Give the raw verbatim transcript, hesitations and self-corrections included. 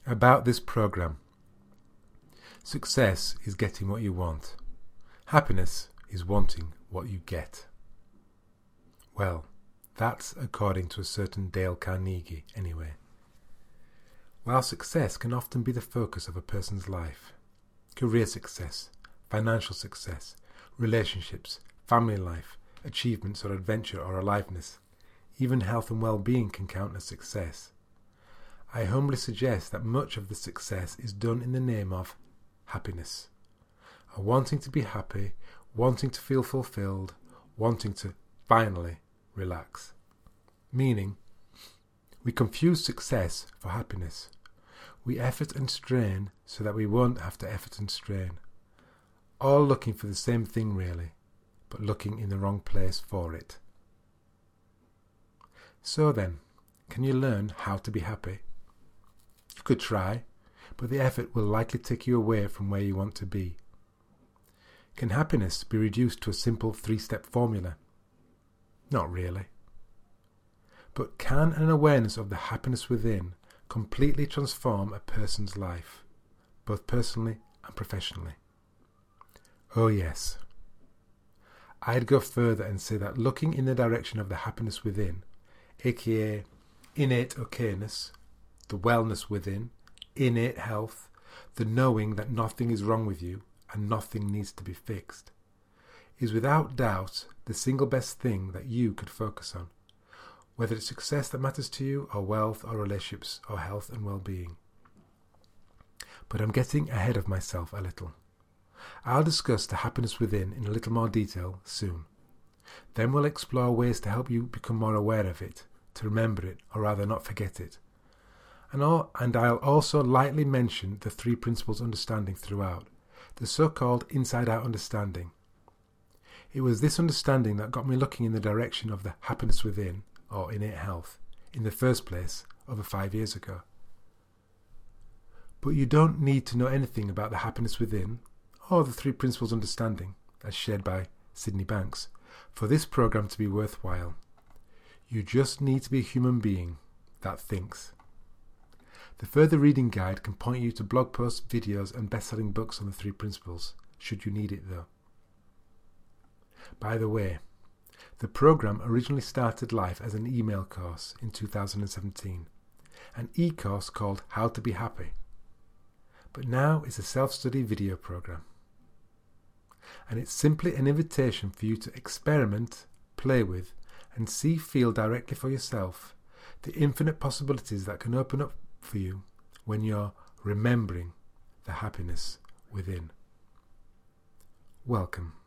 About this program. Success is getting what you want. Happiness is wanting what you get. Well, that's according to a certain Dale Carnegie, anyway. While success can often be the focus of a person's life, career success, financial success, relationships, family life, achievements or adventure or aliveness, even health and well-being can count as success. I humbly suggest that much of the success is done in the name of happiness. A wanting to be happy, wanting to feel fulfilled, wanting to finally relax. Meaning, we confuse success for happiness. We effort and strain so that we won't have to effort and strain. All looking for the same thing really, but looking in the wrong place for it. So then, can you learn how to be happy? You could try, but the effort will likely take you away from where you want to be. Can happiness be reduced to a simple three-step formula? Not really. But can an awareness of the happiness within completely transform a person's life, both personally and professionally? Oh yes. I'd go further and say that looking in the direction of the happiness within, aka innate okayness, the wellness within, innate health, the knowing that nothing is wrong with you and nothing needs to be fixed, is without doubt the single best thing that you could focus on, whether it's success that matters to you, or wealth, or relationships, or health and well-being. But I'm getting ahead of myself a little. I'll discuss the happiness within in a little more detail soon. Then we'll explore ways to help you become more aware of it, to remember it, or rather not forget it. And, all, and I'll also lightly mention the three principles understanding throughout, the so-called inside-out understanding. It was this understanding that got me looking in the direction of the happiness within, or innate health, in the first place over five years ago. But you don't need to know anything about the happiness within, or the three principles understanding, as shared by Sydney Banks, for this program to be worthwhile. You just need to be a human being that thinks. The further reading guide can point you to blog posts, videos and best-selling books on the three principles, should you need it though. By the way, the program originally started life as an email course in two thousand seventeen, an e-course called How to Be Happy, but now it's a self-study video program. And it's simply an invitation for you to experiment, play with, and see, feel directly for yourself the infinite possibilities that can open up for you when you're remembering the happiness within. Welcome.